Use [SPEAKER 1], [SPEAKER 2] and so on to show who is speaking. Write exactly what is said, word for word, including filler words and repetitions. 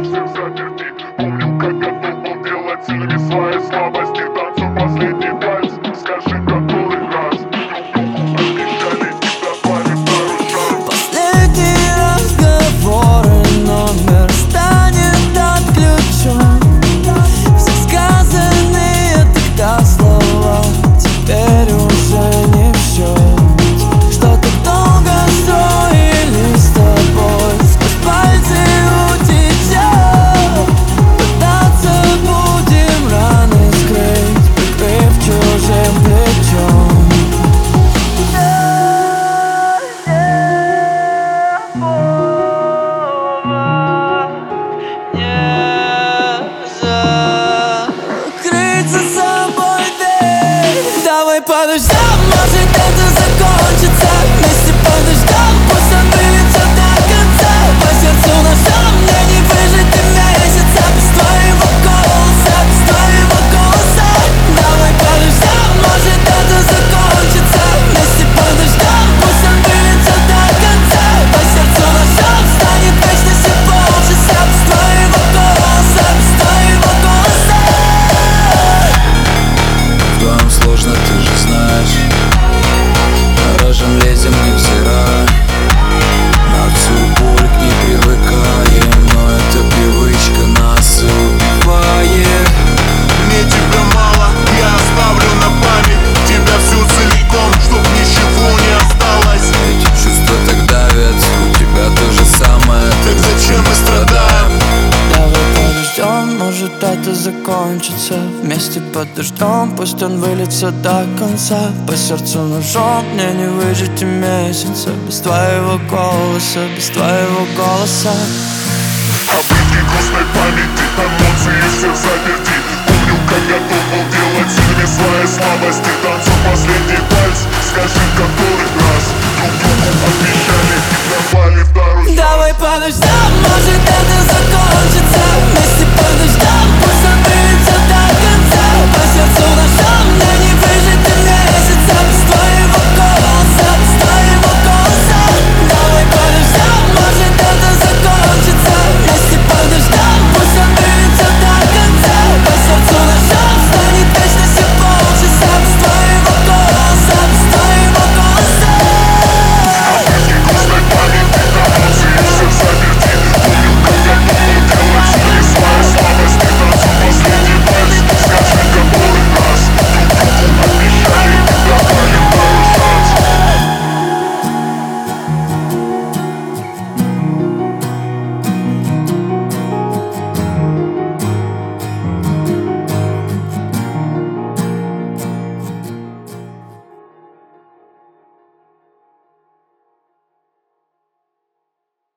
[SPEAKER 1] всех заперти. Помню, как готов был делать сильными свои слабости. Танцуй последний вальс, скажи, который раз.
[SPEAKER 2] Последний разговор и номер станет отключен. Все сказанные тогда слова теперь уже не в счет. Что так долго строили с тобой, сквозь пальцы утечет. Пытаться будем раны скрыть, прикрыв чужим плечом. Давай подождем, может это закончится. Вместе подождем, пусть он выльется до конца. По сердцу нашим мне не выжить и месяца без твоего голоса, без твоего голоса. Давай подождем, может это закончится. Вместе подождем, пусть он выльется до конца. По сердцу нашим станет вечность и полчаса без твоего голоса, без твоего голоса.
[SPEAKER 3] Вам сложно, ты же знаешь. Дорожим лезем, невзирая на всю боль, к ней привыкаем. Но эта привычка нас убивает.
[SPEAKER 4] Мне тебя мало, я оставлю на память тебя всю целиком, чтоб ничего не осталось.
[SPEAKER 3] Эти чувства так давят, у тебя то же самое.
[SPEAKER 4] Так зачем мы страдаем?
[SPEAKER 2] Давай подождем, может это закончится. Вместе подождем, пусть он выльется до конца. По сердцу ножом мне не выжить и месяца без твоего голоса, без твоего голоса.
[SPEAKER 1] Обрывки грустной памяти, эмоции всех заперти. Помню, как готов был делать сильными свои слабости. Танцуй последний вальс, скажи, который раз. Друг другу обещали и пропали второй.
[SPEAKER 2] Давай подождем, может это закончится. Вместе подождем.